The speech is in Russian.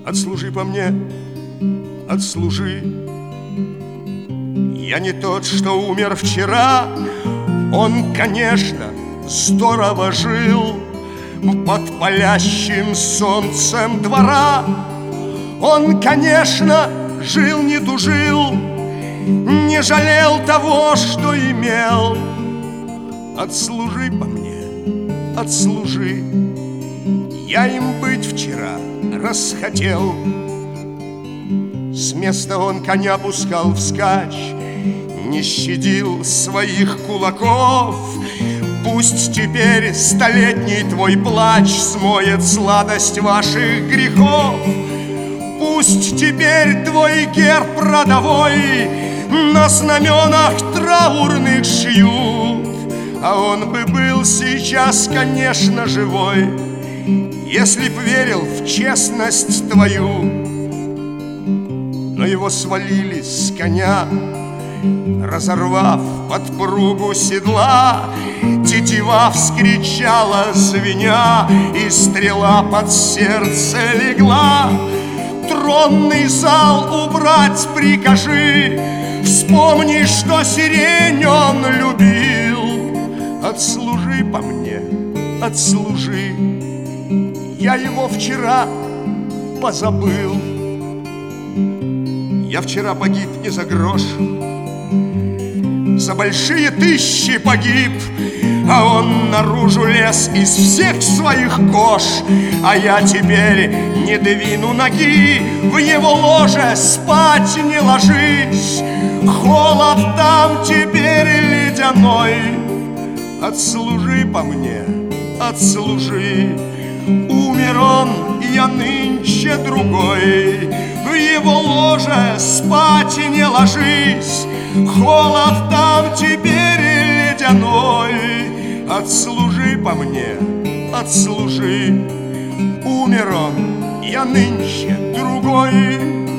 Отслужи по мне, отслужи. Я не тот, что умер вчера. Он, конечно, здорово жил под палящим солнцем двора. Он, конечно, жил, не тужил, не жалел того, что имел. Отслужи по мне, отслужи. Я им быть вчера расхотел. С места он коня пускал вскачь, не щадил своих кулаков. Пусть теперь столетний твой плач смоет сладость ваших грехов. Пусть теперь твой герб родовой на знаменах траурных шьют. А он бы был сейчас, конечно, живой, если б верил в честность твою. Но его свалили с коня, разорвав подпругу седла. Тетива вскричала, звеня, и стрела под сердце легла. Тронный зал убрать прикажи, вспомни, что сирень он любил. Отслужи по мне, отслужи. Я его вчера позабыл. Я вчера погиб не за грош, за большие тысячи погиб. А он наружу лез из всех своих кож. А я теперь не двину ноги, в его ложе спать не ложись. Холод там теперь ледяной. Отслужи по мне, отслужи. Умер он, я нынче другой. В его ложе спать не ложись. Холод там теперь ледяной. Отслужи по мне, отслужи. Умер он, я нынче другой.